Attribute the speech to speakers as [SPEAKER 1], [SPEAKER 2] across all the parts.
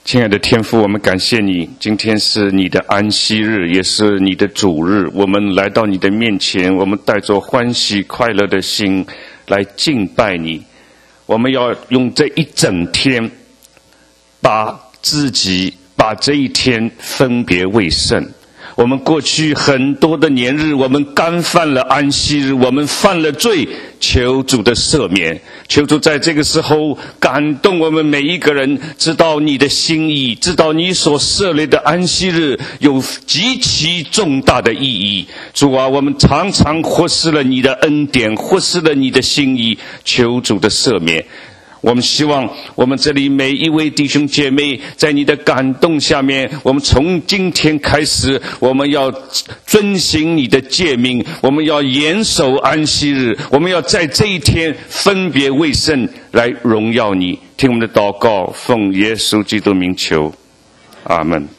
[SPEAKER 1] 亲爱的天父，我们感谢你，今天是你的安息日，也是你的主日。我们来到你的面前，我们带着欢喜快乐的心来敬拜你。我们要用这一整天把这一天分别为圣。我们过去很多的年日，我们干犯了安息日，我们犯了罪，求主的赦免，求主在这个时候感动我们每一个人，知道你的心意，知道你所设立的安息日有极其重大的意义。主啊，我们常常忽视了你的恩典，忽视了你的心意，求主的赦免。我们希望我们这里每一位弟兄姐妹在你的感动下面，我们从今天开始，我们要遵行你的诫命，我们要严守安息日，我们要在这一天分别为圣来荣耀你。听我们的祷告，奉耶稣基督名求，阿们。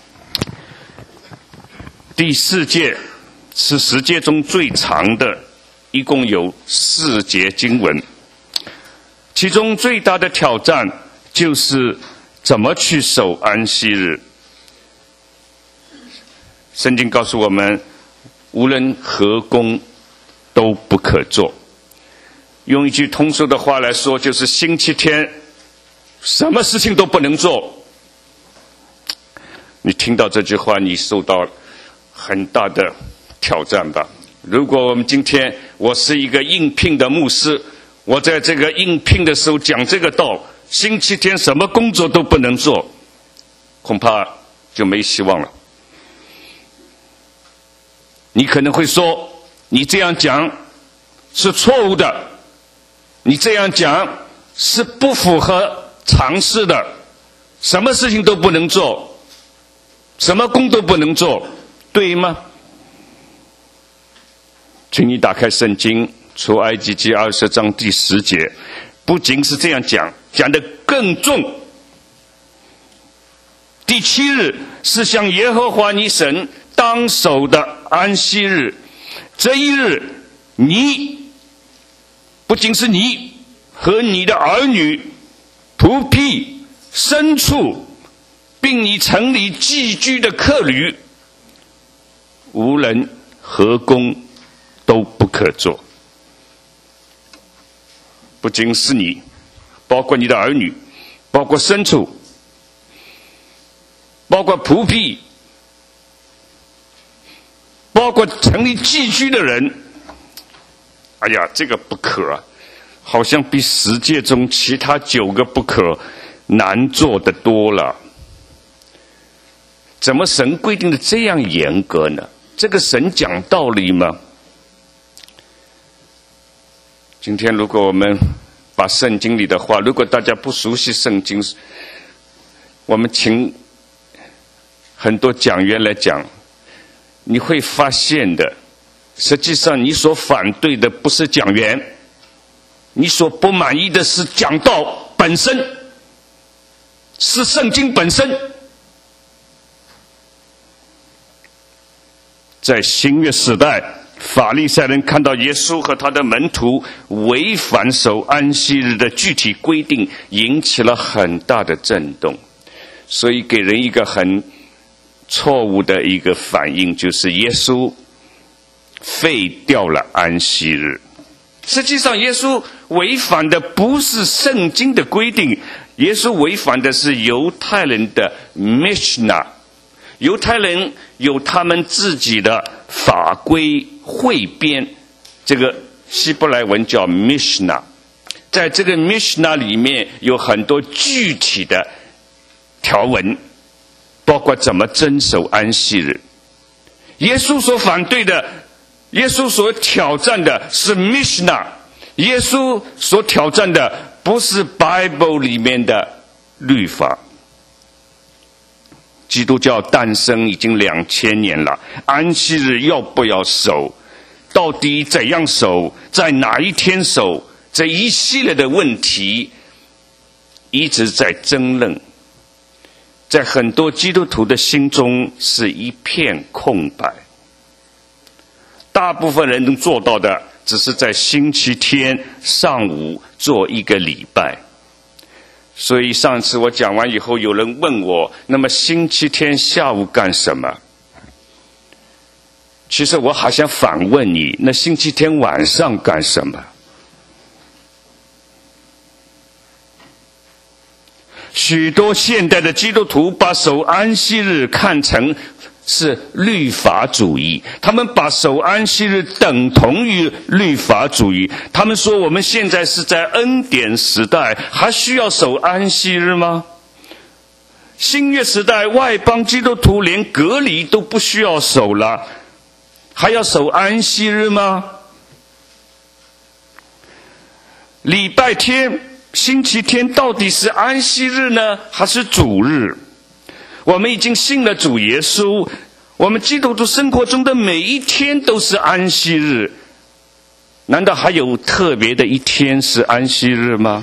[SPEAKER 1] 第4节是10节中最长的，一共有4节经文。其中最大的挑战就是怎么去守安息日。圣经告诉我们，无论何工都不可做。用一句通俗的话来说，就是星期天什么事情都不能做。你听到这句话，你受到很大的挑战吧？如果我们今天我是一个应聘的牧师，我在这个应聘的时候讲这个道，星期天什么工作都不能做，恐怕就没希望了。你可能会说，你这样讲是错误的，你这样讲是不符合常识的，什么事情都不能做，什么工都不能做，对吗？请你打开圣经出埃及记20章第10节，不仅是这样讲，讲得更重。第7日是向耶和华你神当守的安息日，这一日你不仅是你和你的儿女、仆婢、牲畜，并你城里寄居的客旅，无论何工都不可做。不仅是你，包括你的儿女，包括牲畜，包括仆婢，包括城里寄居的人。哎呀，这个不可啊，好像比10诫中其他9个不可难做得多了。怎么神规定的这样严格呢？这个神讲道理吗？今天如果我们把圣经里的话，如果大家不熟悉圣经，我们请很多讲员来讲，你会发现的，实际上你所反对的不是讲员，你所不满意的是讲道本身，是圣经本身。在新约时代，法利赛人看到耶稣和他的门徒违反守安息日的具体规定，引起了很大的震动，所以给人一个很错误的一个反应，就是耶稣废掉了安息日。实际上耶稣违反的不是圣经的规定，耶稣违反的是犹太人的 Mishnah。犹太人有他们自己的法规汇编，这个希伯来文叫 Mishnah。 在这个 Mishnah 里面有很多具体的条文，包括怎么遵守安息日。耶稣所反对的，耶稣所挑战的是 Mishnah， 耶稣所挑战的不是 Bible 里面的律法。基督教诞生已经2000年了，安息日要不要守，到底怎样守，在哪一天守，这一系列的问题一直在争论，在很多基督徒的心中是一片空白。大部分人能做到的只是在星期天上午做一个礼拜。 所以上次我讲完以后，有人问我，那么星期天下午干什么？其实我好想反问你，那星期天晚上干什么？许多现代的基督徒把守安息日看成是律法主义，他们把守安息日等同于律法主义。他们说我们现在是在恩典时代，还需要守安息日吗？新约时代，外邦基督徒连隔离都不需要守了，还要守安息日吗？礼拜天、星期天到底是安息日呢，还是主日？我们已经信了主耶稣，我们基督徒生活中的每一天都是安息日，难道还有特别的一天是安息日吗？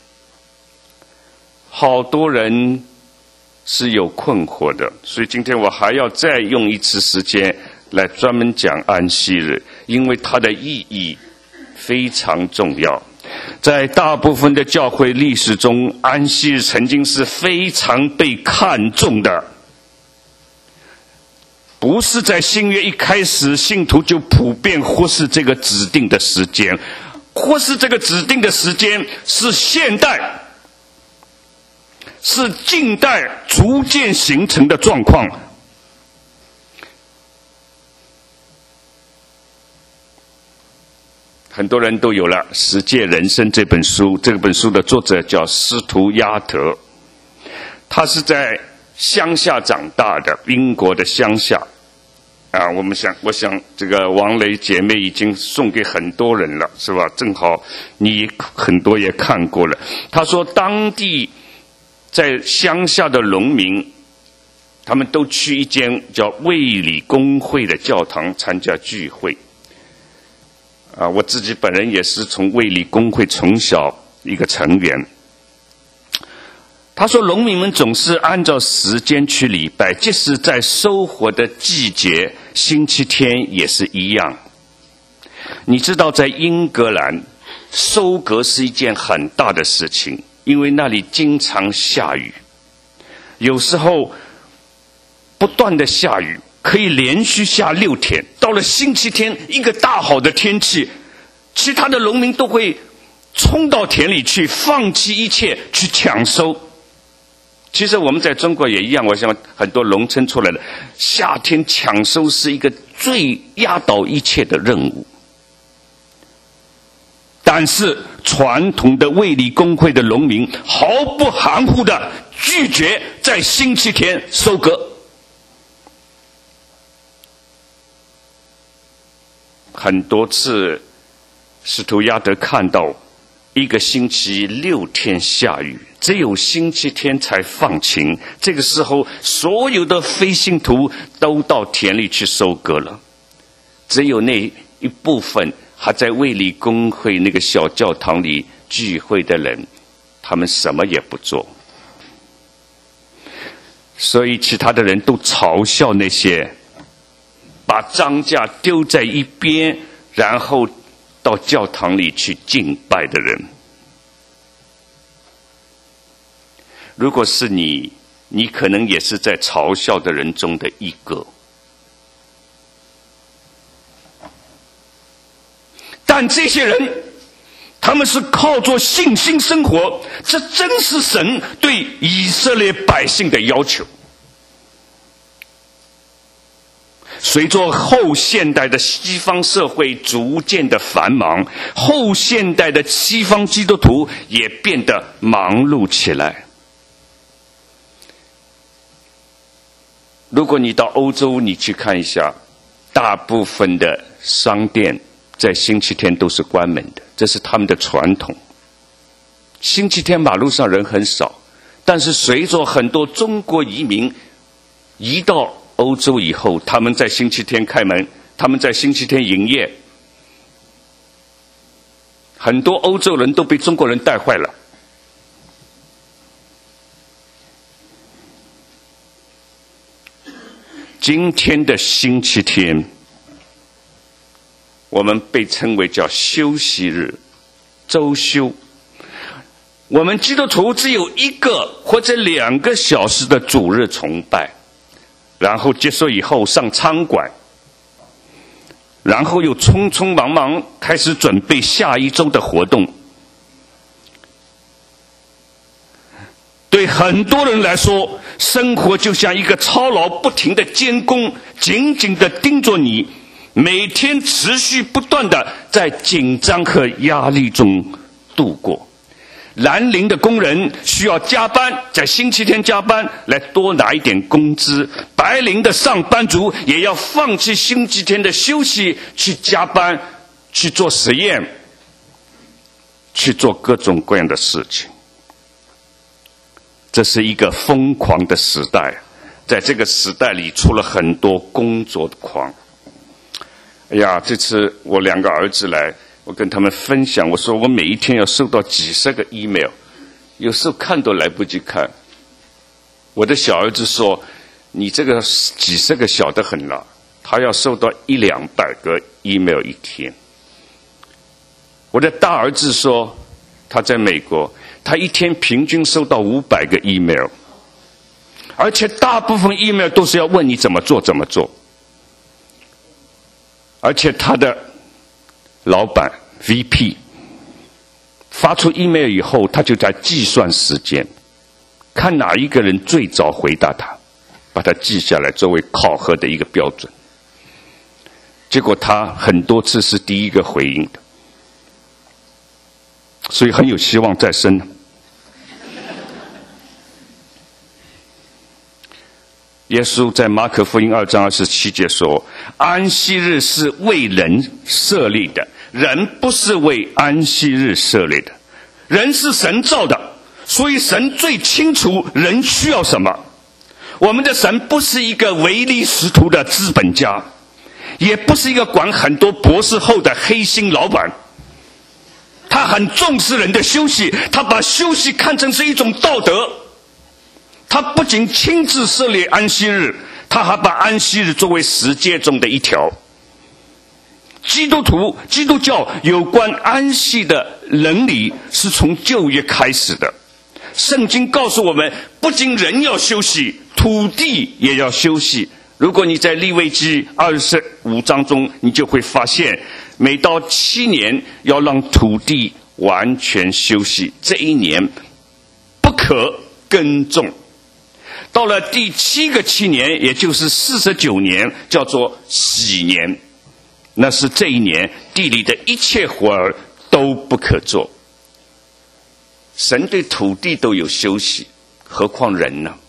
[SPEAKER 1] 好多人是有困惑的，所以今天我还要再用一次时间来专门讲安息日，因为它的意义非常重要。在大部分的教会历史中，安息日曾经是非常被看重的。不是在新约一开始，信徒就普遍忽视这个指定的时间，忽视这个指定的时间是现代、是近代逐渐形成的状况。很多人都有了《十诫人生》这本书，这本书的作者叫司徒亚德，他是在乡下长大的，英国的乡下。我想这个王雷姐妹已经送给很多人了，是吧？正好你很多也看过了。他说，当地在乡下的农民，他们都去一间叫卫理公会的教堂参加聚会。我自己本人也是从卫理公会从小一个成员。他说，农民们总是按照时间去礼拜，即使在收获的季节，星期天也是一样。你知道，在英格兰，收割是一件很大的事情，因为那里经常下雨，有时候不断的下雨，可以连续下6天。到了星期天，一个大好的天气，其他的农民都会冲到田里去，放弃一切去抢收。其实我们在中国也一样，我想很多农村出来的，夏天抢收是一个最压倒一切的任务。但是传统的卫理公会的农民毫不含糊地拒绝在星期天收割。很多次司徒亚德看到一个星期6天下雨，只有星期天才放晴。这个时候，所有的非信徒都到田里去收割了，只有那一部分还在卫理公会那个小教堂里聚会的人，他们什么也不做。所以其他的人都嘲笑那些把庄稼丢在一边，然后到教堂里去敬拜的人。如果是你可能也是在嘲笑的人中的一个。但这些人，他们是靠着信心生活，这真是神对以色列百姓的要求。随着后现代的西方社会逐渐的繁忙，后现代的西方基督徒也变得忙碌起来。如果你到欧洲，你去看一下，大部分的商店在星期天都是关门的，这是他们的传统。星期天马路上人很少，但是随着很多中国移民移到欧洲以后，他们在星期天开门，他们在星期天营业，很多欧洲人都被中国人带坏了。今天的星期天，我们被称为叫休息日，周休。 我们基督徒只有1个或者2个小时的主日崇拜，然后结束以后上餐馆，然后又匆匆忙忙开始准备下一周的活动。对很多人来说，生活就像一个操劳不停的监工，紧紧地盯着你，每天持续不断地在紧张和压力中度过。蓝领的工人需要加班，在星期天加班来多拿一点工资，白领的上班族也要放弃星期天的休息，去加班，去做实验，去做各种各样的事情。这是一个疯狂的时代，在这个时代里出了很多工作的狂。哎呀，这次我2个儿子来，我跟他们分享，我说我每一天要收到几十个 email， 有时候看都来不及看。我的小儿子说，你这个几十个小得很了，他要收到100-200个 email 一天。我的大儿子说，他在美国，他一天平均收到500个 email， 而且大部分 email 都是要问你怎么做怎么做。而且他的老板 VP 发出 email 以后，他就在计算时间，看哪一个人最早回答他，把它记下来作为考核的一个标准。结果他很多次是第一个回应的，所以很有希望再生。耶稣在马可福音2章27节说，安息日是为人设立的，人不是为安息日设立的。人是神造的，所以神最清楚人需要什么。我们的神不是一个唯利是图的资本家，也不是一个管很多博士后的黑心老板。他很重视人的休息，他把休息看成是一种道德。他不仅亲自设立安息日，他还把安息日作为十诫中的一条。基督教有关安息的伦理是从旧约开始的。圣经告诉我们，不仅人要休息，土地也要休息。如果你在利未记25章中，你就会发现，每到7年要让土地完全休息，这一年不可耕种。到了第7个7年，也就是49年，叫做喜年，那是这一年地里的一切活儿都不可做。神对土地都有休息，何况人呢？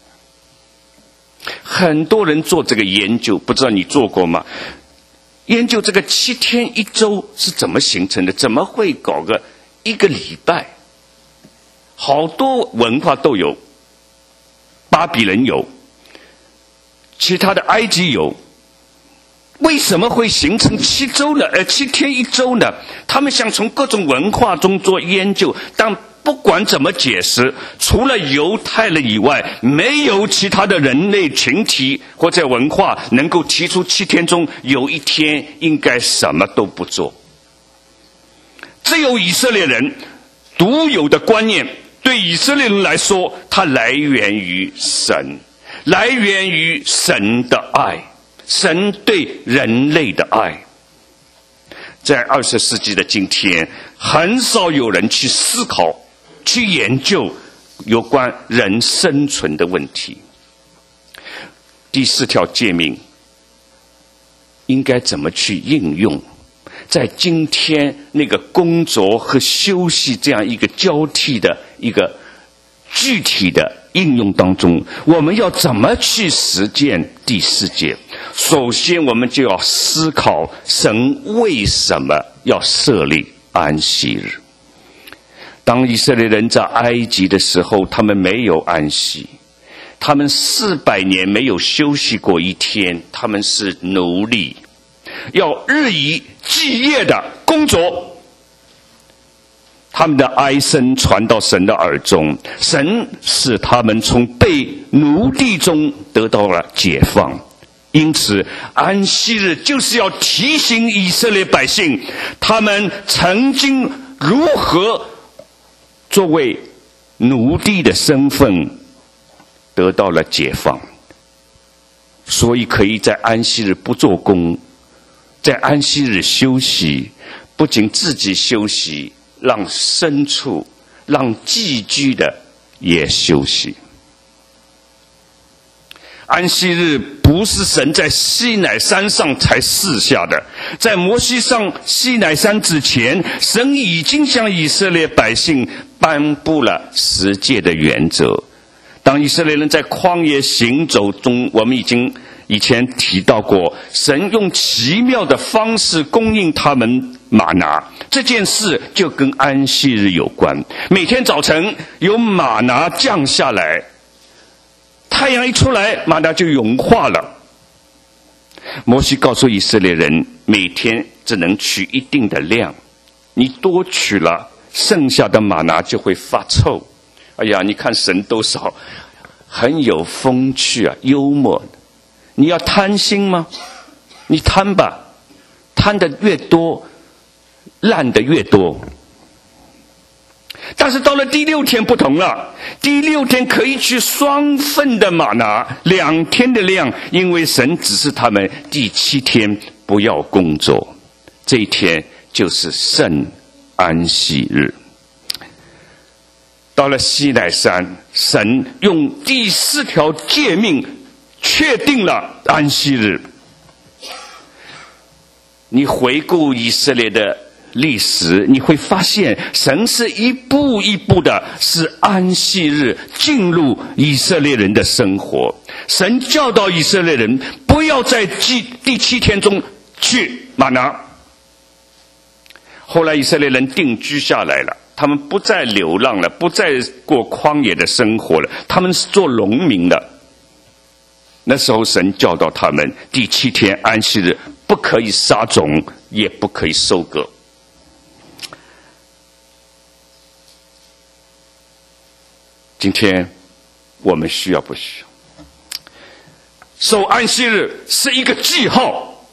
[SPEAKER 1] 很多人做这个研究，不知道你做过吗？研究这个7天1周是怎么形成的，怎么会搞个1个礼拜？好多文化都有，巴比伦有，其他的埃及有。为什么会形成7天1周呢？他们想从各种文化中做研究，但不管怎么解释，除了犹太人以外，没有其他的人类群体或者文化能够提出7天中有一天应该什么都不做。只有以色列人独有的观念，对以色列人来说，它来源于神，来源于神的爱，神对人类的爱。在20世纪的今天，很少有人去思考、去研究有关人生存的问题。第4条诫命应该怎么去应用？在今天那个工作和休息这样一个交替的一个具体的应用当中，我们要怎么去实践第4诫？首先我们就要思考神为什么要设立安息日。当以色列人在埃及的时候，他们没有安息，他们400年没有休息过一天，他们是奴隶，要日以继夜的工作。他们的哀声传到神的耳中，神使他们从被奴隶中得到了解放。因此安息日就是要提醒以色列百姓，他们曾经如何作为奴隶的身份得到了解放，所以可以在安息日不做工，在安息日休息，不仅自己休息，让牲畜、让寄居的也休息。安息日不是神在西乃山上才示下的，在摩西上西乃山之前，神已经向以色列百姓颁布了十诫的原则。当以色列人在旷野行走中，我们已经以前提到过，神用奇妙的方式供应他们玛拿，这件事就跟安息日有关。每天早晨有玛拿降下来，太阳一出来，玛拿就融化了。摩西告诉以色列人，每天只能取一定的量，你多取了，剩下的玛拿就会发臭。哎呀，你看神多少很有风趣啊，幽默。你要贪心吗？你贪吧，贪的越多，烂的越多。但是到了第6天不同了，第6天可以取双份的玛拿，2天的量，因为神指示他们第7天不要工作，这一天就是圣安息日。到了西乃山，神用第4条诫命确定了安息日。你回顾以色列的历史，你会发现神是一步一步的使安息日进入以色列人的生活。神教导以色列人不要在第7天中去玛拿。后来以色列人定居下来了，他们不再流浪了，不再过旷野的生活了，他们是做农民的。那时候神教导他们，第7天安息日不可以撒种，也不可以收割。今天我们需要不需要？守安息日是一个记号，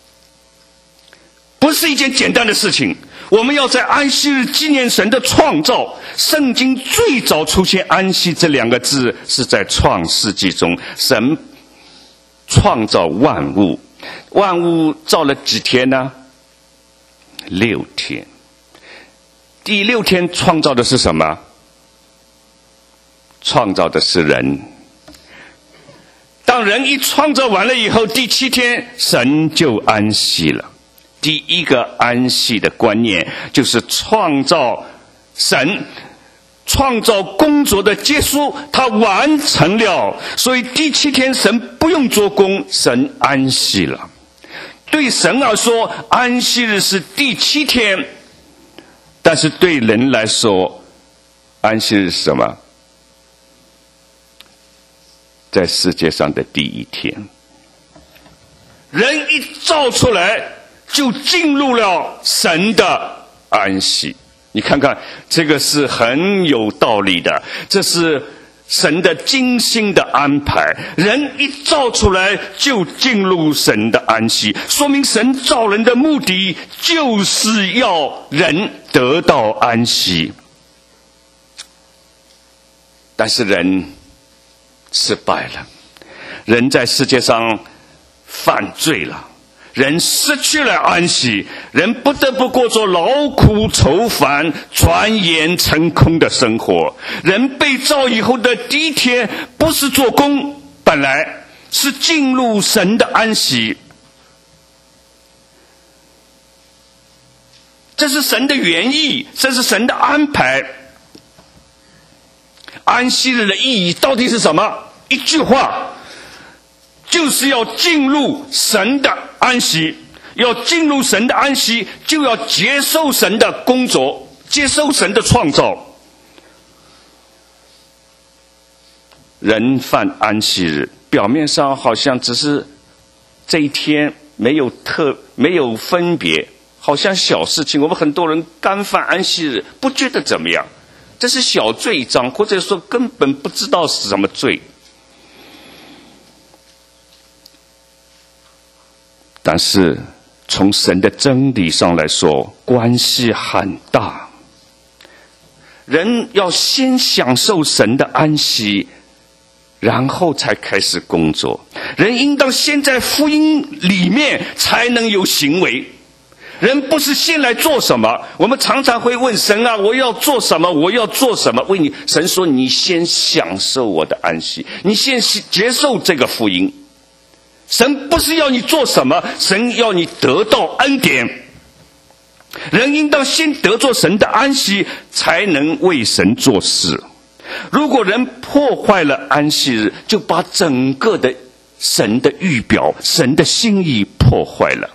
[SPEAKER 1] 不是一件简单的事情。我们要在安息日纪念神的创造。圣经最早出现安息这2个字是在创世纪中，神创造万物，万物造了几天呢？6天。第6天创造的是什么？创造的是人。当人一创造完了以后，第7天神就安息了。第一个安息的观念就是神创造工作的结束，他完成了，所以第7天神不用做工，神安息了。对神来说，安息日是第7天，但是对人来说，安息日是什么？在世界上的第1天。人一造出来，就进入了神的安息。你看看，这个是很有道理的，这是神的精心的安排。人一造出来就进入神的安息，说明神造人的目的就是要人得到安息。但是人失败了，人在世界上犯罪了，人失去了安息，人不得不过着劳苦愁烦、转眼成空的生活。人被造以后的第1天不是做工，本来是进入神的安息。这是神的原意，这是神的安排。安息日的意义到底是什么？一句话，就是要进入神的安息。要进入神的安息，就要接受神的工作，接受神的创造。人犯安息日，表面上好像只是这一天没有分别，好像小事情。我们很多人干犯安息日，不觉得怎么样，这是小罪章，或者说根本不知道是什么罪。但是从神的真理上来说，关系很大。 人要先享受神的安息，然后才开始工作。人应当先在福音里面才能有行为。人不是先来做什么，我们常常会问神啊，我要做什么？我要做什么？为你，神说你先享受我的安息，你先接受这个福音。神不是要你做什么，神要你得到恩典。人应当先得着神的安息，才能为神做事。如果人破坏了安息日，就把整个的神的预表、神的心意破坏了。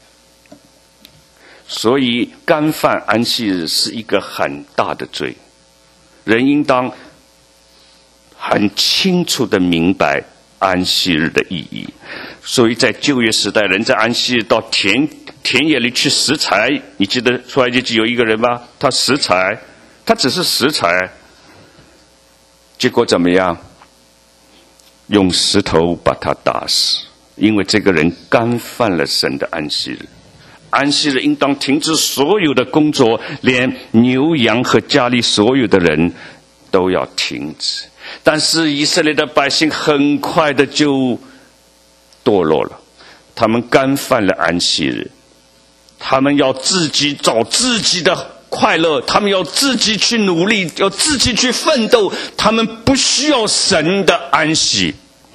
[SPEAKER 1] 所以干犯安息日是一个很大的罪，人应当很清楚地明白安息日的意义。所以在旧约时代，人在安息日到田野里去拾柴，你记得出埃及记有一个人吗？他拾柴，他只是拾柴，结果怎么样？用石头把他打死，因为这个人干犯了神的安息日。安息日应当停止所有的工作，连牛羊和家里所有的人都要停止。但是以色列的百姓很快的就堕落了，他们干犯了安息日，他们要自己找自己的快乐，他们要自己去努力，要自己去奋斗，他们不需要神的安息。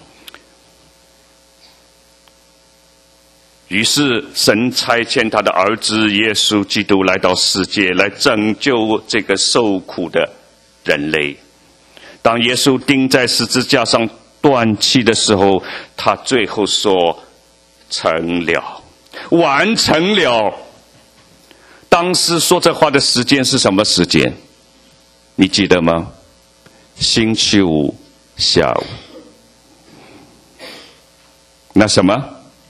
[SPEAKER 1] 于是神差遣他的儿子耶稣基督来到世界，来拯救这个受苦的人类。当耶稣钉在十字架上断气的时候，他最后说成了，完成了。当时说这话的时间是什么时间？你记得吗？星期五下午。那什么？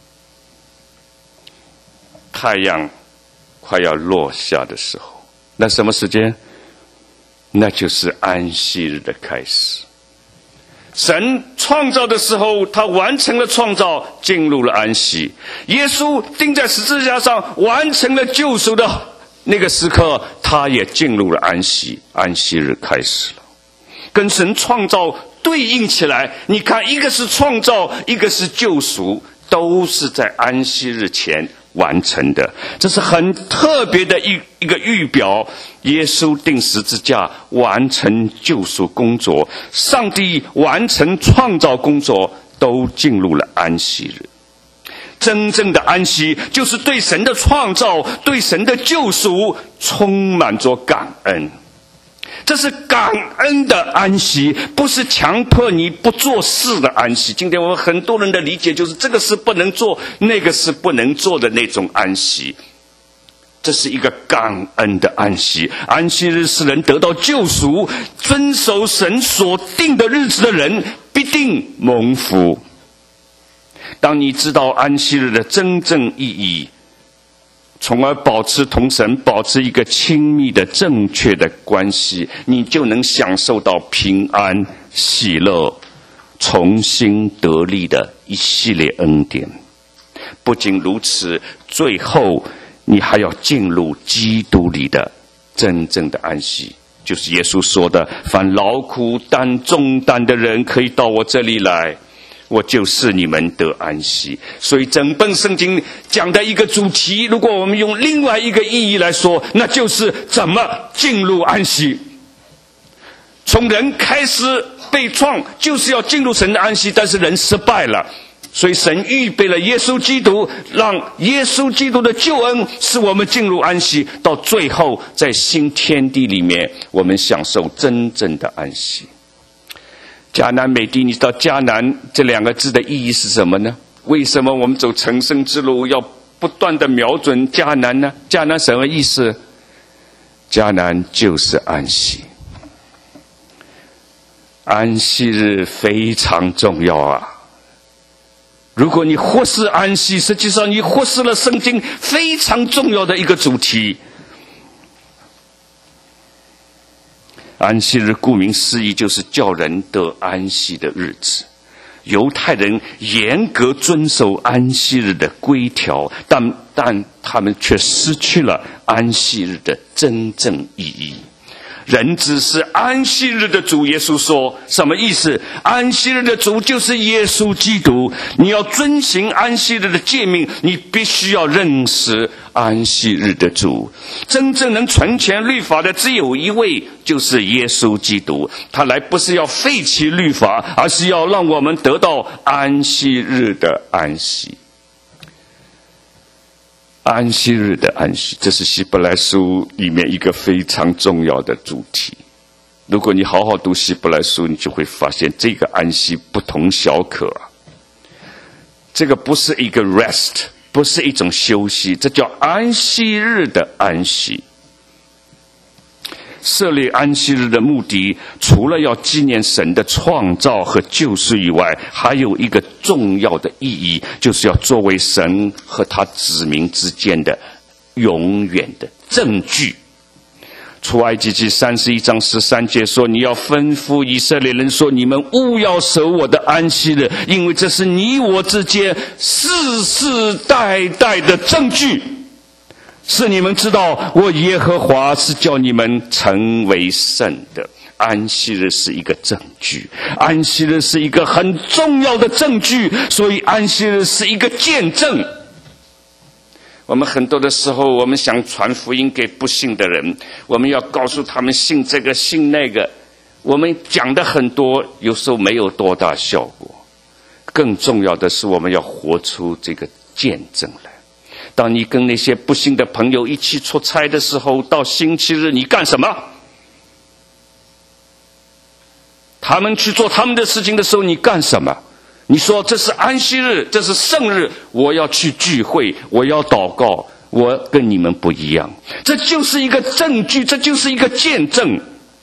[SPEAKER 1] 太阳快要落下的时候，那什么时间？那就是安息日的开始。神创造的时候，他完成了创造，进入了安息。耶稣钉在十字架上，完成了救赎的那个时刻，他也进入了安息。安息日开始了，跟神创造对应起来。你看，一个是创造，一个是救赎，都是在安息日前完成的。这是很特别的一个预表。耶稣钉十字架，完成救赎工作，上帝完成创造工作，都进入了安息日。真正的安息就是对神的创造，对神的救赎充满着感恩。这是感恩的安息，不是强迫你不做事的安息。今天我们很多人的理解就是这个事不能做，那个事不能做的那种安息。这是一个感恩的安息。安息日使人得到救赎，遵守神所定的日子的人必定蒙福。当你知道安息日的真正意义，从而保持同神保持一个亲密的正确的关系，你就能享受到平安喜乐重新得力的一系列恩典。不仅如此，最后你还要进入基督里的真正的安息，就是耶稣说的，凡劳苦担重担的人可以到我这里来，我就是你们得安息。所以整本圣经讲的一个主题，如果我们用另外一个意义来说，那就是怎么进入安息。从人开始被创，就是要进入神的安息，但是人失败了，所以神预备了耶稣基督，让耶稣基督的救恩使我们进入安息，到最后在新天地里面，我们享受真正的安息。迦南美地，你知道迦南这两个字的意义是什么呢？为什么我们走成圣之路要不断的瞄准迦南呢？迦南什么意思？迦南就是安息。安息日非常重要啊！如果你忽视安息，实际上你忽视了圣经非常重要的一个主题。安息日顾名思义就是叫人得安息的日子。犹太人严格遵守安息日的规条，但他们却失去了安息日的真正意义。 人子是安息日的主。耶稣说什么意思？安息日的主就是耶稣基督。你要遵行安息日的诫命，你必须要认识安息日的主。真正能成全律法的只有一位，就是耶稣基督。他来不是要废弃律法，而是要让我们得到安息日的安息。安息日的安息，这是希伯来书里面一个非常重要的主题。如果你好好读希伯来书，你就会发现这个安息不同小可。这个不是一个 rest， 不是一种休息，这叫安息日的安息。设立安息日的目的，除了要纪念神的创造和救赎以外，还有一个重要的意义，就是要作为神和他子民之间的永远的证据。出埃及记31章13节说，你要吩咐以色列人说，你们务要守我的安息日，因为这是你我之间世世代代的证据，是你们知道我耶和华是叫你们成为圣的。安息日是一个证据，安息日是一个很重要的证据，所以安息日是一个见证。我们很多的时候，我们想传福音给不信的人，我们要告诉他们信这个信那个，我们讲的很多，有时候没有多大效果。更重要的是，我们要活出这个见证来。当你跟那些不信的朋友一起出差的时候，到星期日你干什么？他们去做他们的事情的时候，你干什么？你说这是安息日，这是圣日，我要去聚会，我要祷告，我跟你们不一样。这就是一个证据，这就是一个见证。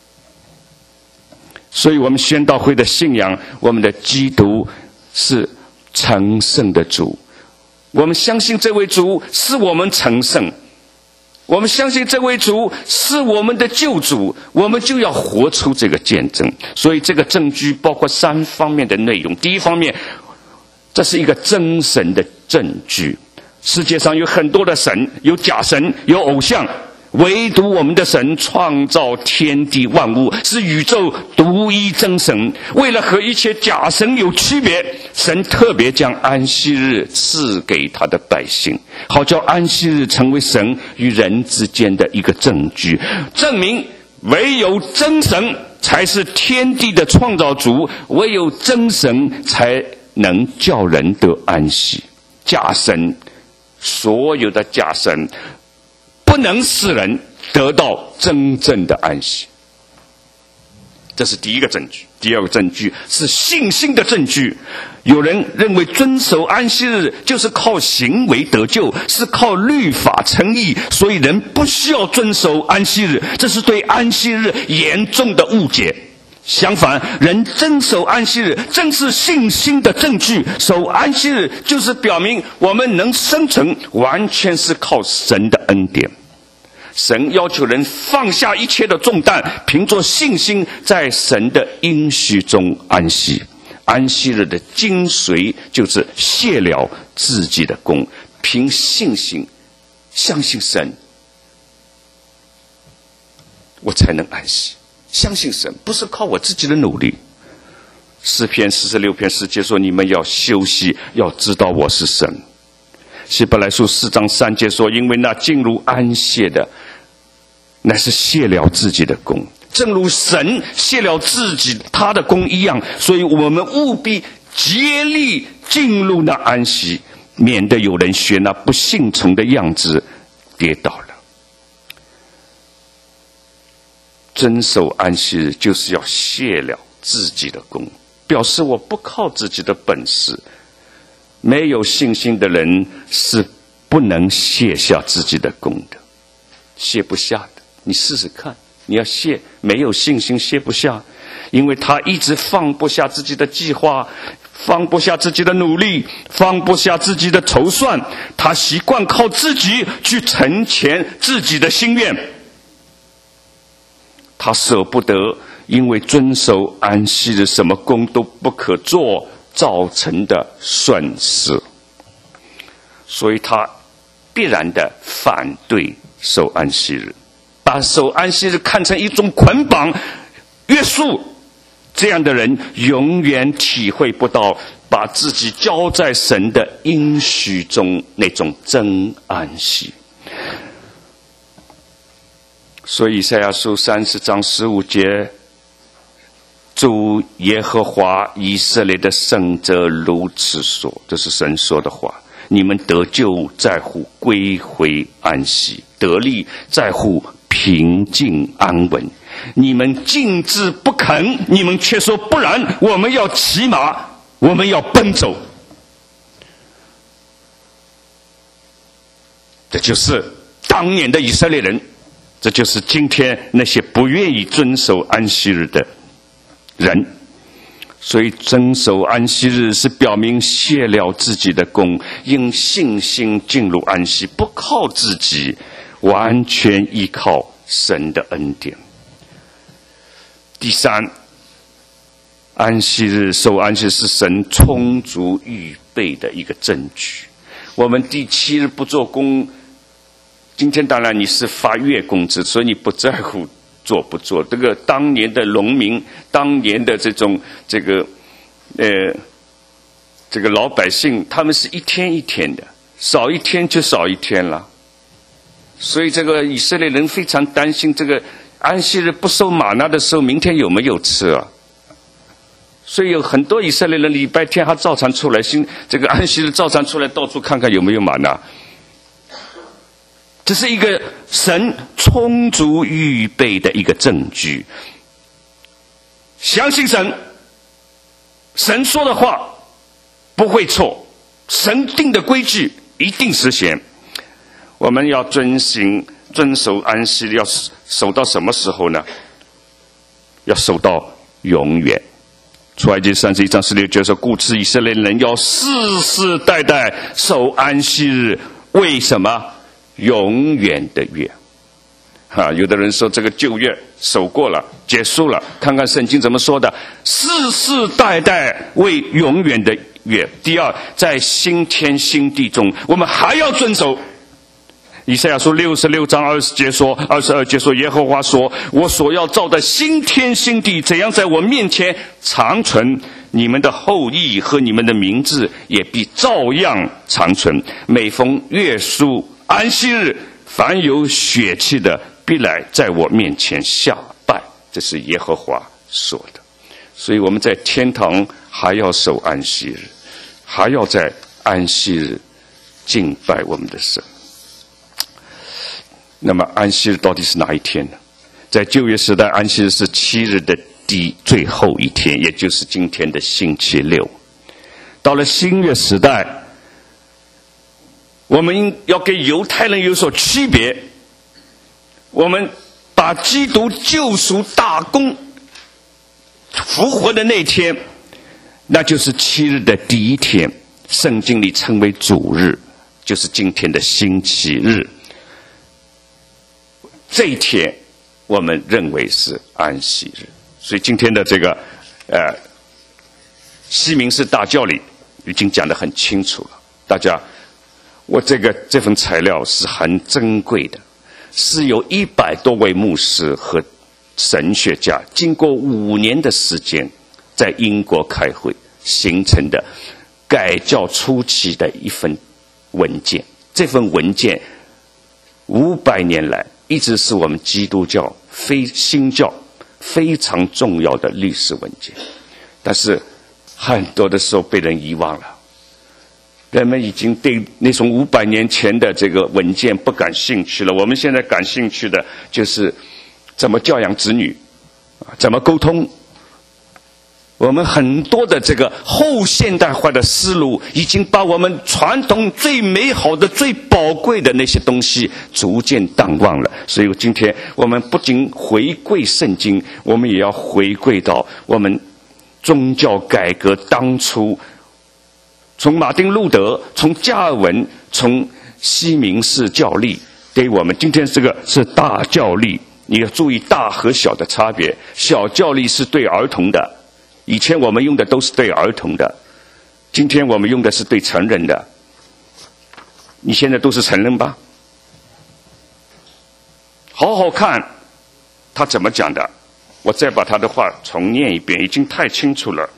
[SPEAKER 1] 所以我们宣道会的信仰，我们的基督是成圣的主。我们相信这位主是我们成圣，我们相信这位主是我们的救主，我们就要活出这个见证。所以这个证据包括3方面的内容。第一方面，这是一个真神的证据。世界上有很多的神，有假神，有偶像，唯独我们的神创造天地万物，是宇宙独一真神。为了和一切假神有区别，神特别将安息日赐给他的百姓，好叫安息日成为神与人之间的一个证据，证明唯有真神才是天地的创造主，唯有真神才能叫人得安息。假神，所有的假神不能使人得到真正的安息。这是第一个证据。第二个证据是信心的证据。有人认为遵守安息日就是靠行为得救，是靠律法称义，所以人不需要遵守安息日，这是对安息日严重的误解。相反，人遵守安息日正是信心的证据。守安息日就是表明我们能生存，完全是靠神的恩典。神要求人放下一切的重担，凭着信心在神的应许中安息。安息日的精髓就是卸了自己的功，凭信心相信神，我才能安息。相信神不是靠我自己的努力。诗篇46篇10节说，你们要休息，要知道我是神。希伯来书4章3节说，因为那进入安歇的，乃是卸了自己的功，正如神卸了自己他的功一样，所以我们务必竭力进入那安息，免得有人学那不信从的样子跌倒了。遵守安息日就是要卸了自己的功，表示我不靠自己的本事。没有信心的人是不能卸下自己的功的，卸不下的。你试试看，你要卸，没有信心卸不下，因为他一直放不下自己的计划，放不下自己的努力，放不下自己的筹算，他习惯靠自己去成全自己的心愿。他舍不得因为遵守安息日什么工都不可做造成的损失，所以他必然的反对守安息日。 把守安息日看成一种捆绑、约束，这样的人永远体会不到把自己交在神的应许中那种真安息。所以以赛亚书30章15节，主耶和华以色列的圣者如此说，这是神说的话。你们得救在乎归回安息，得力在乎平静安稳。你们静止不肯，你们却说不然，我们要骑马，我们要奔走。这就是当年的以色列人，这就是今天那些不愿意遵守安息日的人。所以遵守安息日是表明卸了自己的功，因信心进入安息，不靠自己，完全依靠神的恩典。第三，安息日守安息是神充足预备的一个证据。我们第7日不做工，今天当然你是发月工资，所以你不在乎做不做。这个当年的农民，当年的这个老百姓，他们是一天一天的，少一天就少一天了。所以这个以色列人非常担心，这个安息日不收玛纳的时候，明天有没有吃啊？所以有很多以色列人礼拜天他照常出来，这个安息日照常出来，到处看看有没有玛纳。这是一个神充足预备的一个证据。相信神，神说的话不会错，神定的规矩一定实现。我们要遵守安息日，要守到什么时候呢？要守到永远。出埃及31章16节说，故此以色列人要世世代代守安息日，为什么？永远的约。有的人说这个旧约守过了，结束了，看看圣经怎么说的，世世代代为永远的约。第二，在新天新地中，我们还要遵守。以赛亚书66章22节说，耶和华说，我所要造的新天新地怎样在我面前长存，你们的后裔和你们的名字也必照样长存。每逢月数安息日，凡有血气的必来在我面前下拜，这是耶和华说的。所以我们在天堂还要守安息日，还要在安息日敬拜我们的神。那么安息日到底是哪一天呢？在旧约时代，安息日是7日的最后一天，也就是今天的星期六。到了新约时代，我们要跟犹太人有所区别，我们把基督救赎大功复活的那天，那就是7日的第一天，圣经里称为主日，就是今天的星期日。这一天我们认为是安息日。所以今天的这个西敏寺大教理已经讲得很清楚了。大家，我这份材料是很珍贵的，是有100多位牧师和神学家经过5年的时间在英国开会形成的改教初期的一份文件。这份文件500年来一直是我们基督教新教非常重要的历史文件，但是很多的时候被人遗忘了。人们已经对那种500年前的这个文件不感兴趣了。我们现在感兴趣的就是怎么教养子女，怎么沟通。我们很多的这个后现代化的思路已经把我们传统最美好的最宝贵的那些东西逐渐淡忘了。所以今天我们不仅回归圣经，我们也要回归到我们宗教改革当初，从马丁路德，从加尔文，从西敏寺教历，给我们今天这个是大教历。你要注意大和小的差别，小教历是对儿童的，以前我们用的都是对儿童的，今天我们用的是对成人的。你现在都是成人吧？ 好好看他怎么讲的。我再把他的话重念一遍，已经太清楚了。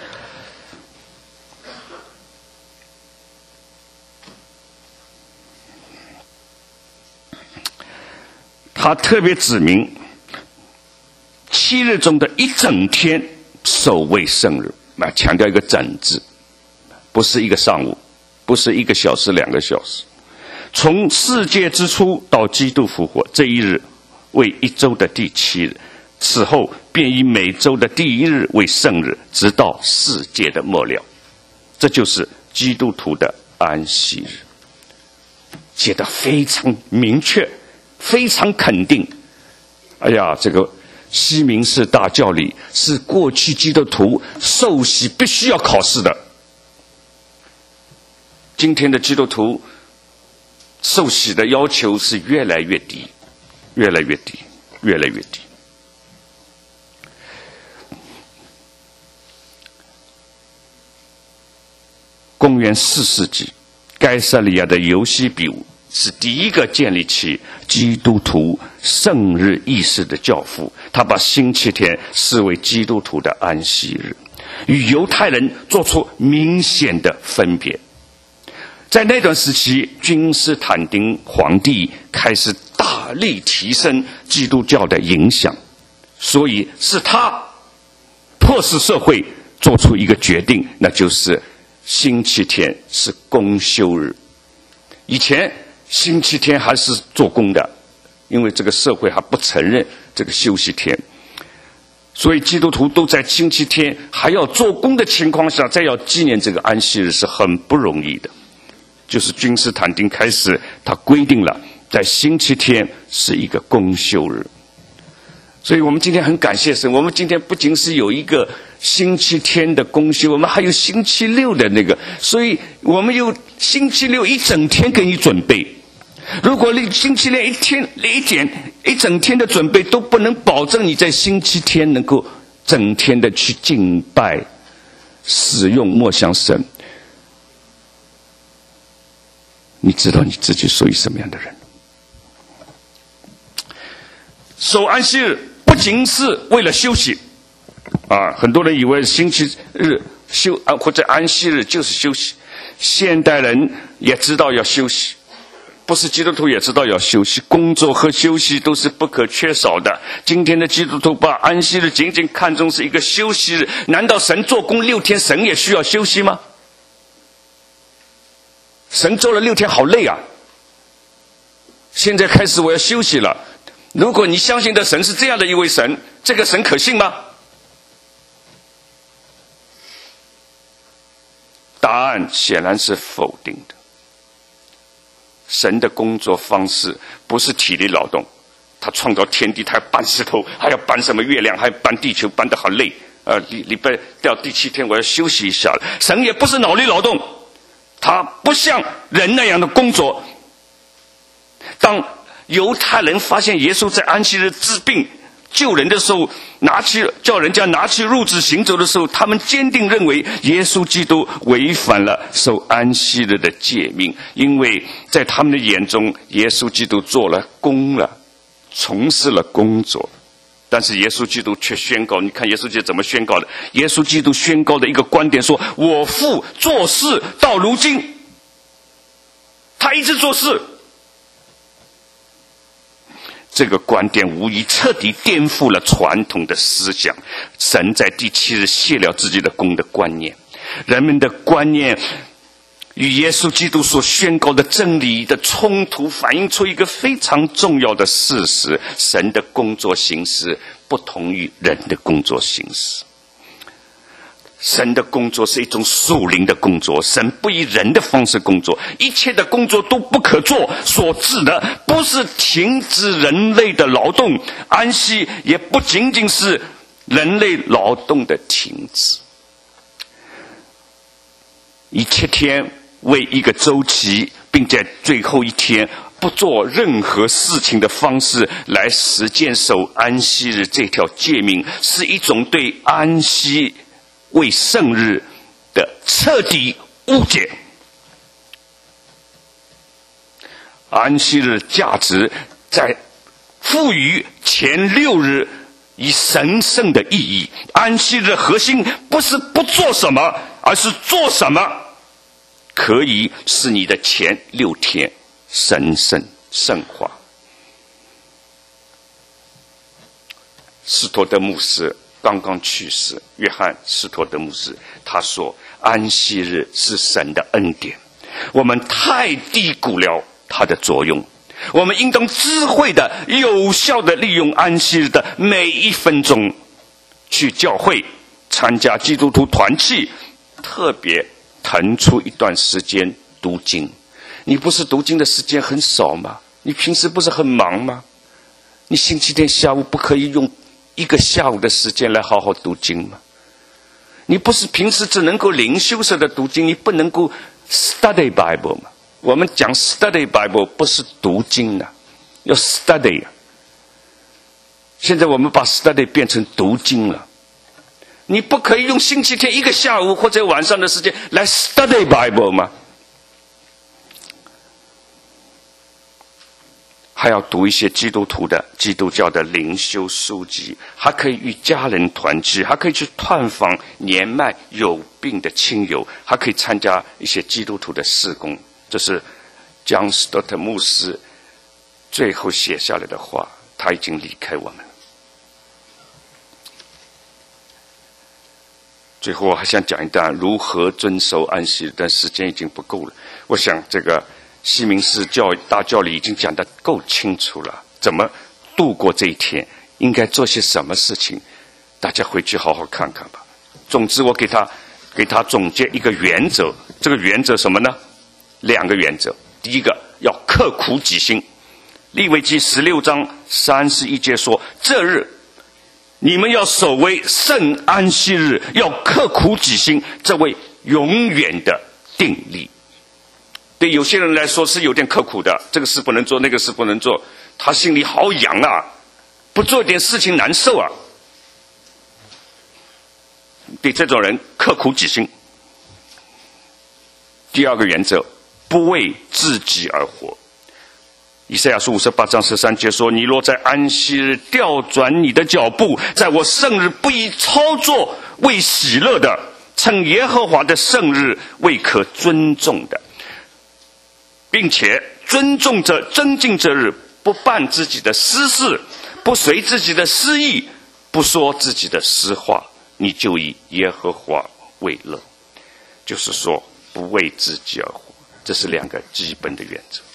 [SPEAKER 1] 他特别指明7日中的一整天守为圣日，强调一个整字，不是一个上午，不是1个小时2个小时。从世界之初到基督复活这一日为1周的第7日，此后便以每周的第1日为圣日，直到世界的末了。这就是基督徒的安息日，写得非常明确，非常肯定。哎呀，这个西敏寺大教理是过去基督徒受洗必须要考试的，今天的基督徒受洗的要求是越来越低，越来越低，越来越低。公元4世纪，该萨利亚的尤西比乌是第一个建立起基督徒圣日议事的教父，他把星期天视为基督徒的安息日，与犹太人做出明显的分别。在那段时期，君士坦丁皇帝开始大力提升基督教的影响，所以是他迫使社会做出一个决定，那就是星期天是公休日。以前星期天还是做工的，因为这个社会还不承认这个休息天，所以基督徒都在星期天还要做工的情况下，再要纪念这个安息日是很不容易的。就是君士坦丁开始，他规定了在星期天是一个公休日。所以我们今天很感谢神，我们今天不仅是有一个星期天的公休，我们还有星期六的那个，所以我们有星期六一整天给你准备。如果你星期六一整天的准备都不能保证你在星期天能够整天的去敬拜、使用、默想神，你知道你自己属于什么样的人？守安息日不仅是为了休息啊，很多人以为星期日或者安息日就是休息。现代人也知道要休息，不是基督徒也知道要休息，工作和休息都是不可缺少的。今天的基督徒把安息日仅仅看作是一个休息日，难道神做工6天，神也需要休息吗？神做了6天好累啊，现在开始我要休息了。如果你相信的神是这样的一位神，这个神可信吗？答案显然是否定的。神的工作方式不是体力劳动，他创造天地，他要搬石头，还要搬什么月亮，还要搬地球，搬得好累。礼拜到第7天我要休息一下了。神也不是脑力劳动，他不像人那样的工作。当犹太人发现耶稣在安息日治病救人的时候，叫人家拿起褥子行走的时候，他们坚定认为耶稣基督违反了守安息日的诫命，因为在他们的眼中，耶稣基督做了工了，从事了工作。但是耶稣基督却宣告，你看耶稣基督怎么宣告的？耶稣基督宣告的一个观点说，我父做事到如今，他一直做事。这个观点无疑彻底颠覆了传统的思想，神在第7日卸了自己的功的观念。人们的观念与耶稣基督所宣告的真理的冲突，反映出一个非常重要的事实：神的工作形式不同于人的工作形式。神的工作是一种属灵的工作，神不以人的方式工作，一切的工作都不可做，所指的不是停止人类的劳动，安息也不仅仅是人类劳动的停止。以7天为一个周期，并在最后一天不做任何事情的方式来实践守安息日这条诫命，是一种对安息为圣日的彻底误解。安息日价值在赋予前6日以神圣的意义。安息日的核心不是不做什么，而是做什么可以使你的前6天神圣圣化。斯托德牧师刚刚去世，约翰·斯托德牧师他说，安息日是神的恩典，我们太低估了它的作用，我们应当智慧的有效的利用安息日的每1分钟，去教会参加基督徒团契，特别腾出一段时间读经。你不是读经的时间很少吗？你平时不是很忙吗？你星期天下午不可以用1个下午的时间来好好读经吗？你不是平时只能够灵修式的读经，你不能够 study Bible 吗？我们讲 study Bible 不是读经啊，要 study 啊。现在我们把 study 变成读经了。你不可以用星期天1个下午或者晚上的时间来 study Bible 吗？还要读一些基督教的灵修书籍，还可以与家人团聚，还可以去探访年迈有病的亲友，还可以参加一些基督徒的事工。这是江斯托特牧师最后写下来的话，他已经离开我们了。最后我还想讲一段如何遵守安息日，但时间已经不够了。我想这个西敏寺大教理已经讲得够清楚了，怎么度过这一天，应该做些什么事情，大家回去好好看看吧。总之我给他总结一个原则，这个原则什么呢？2个原则。第一个，要刻苦己心。利未记16章31节说，这日你们要守为圣安息日，要刻苦己心，这为永远的定例。对有些人来说是有点刻苦的，这个事不能做，那个事不能做，他心里好痒啊，不做点事情难受啊。对这种人刻苦己心。第2个原则，不为自己而活。以赛亚书58章13节说，你若在安息日调转你的脚步，在我圣日不以操作为喜乐的，称耶和华的圣日为可尊重的，并且尊重着增进这日，不办自己的私事，不随自己的私意，不说自己的私话，你就以耶和华为乐。就是说不为自己而活，这是2个基本的原则。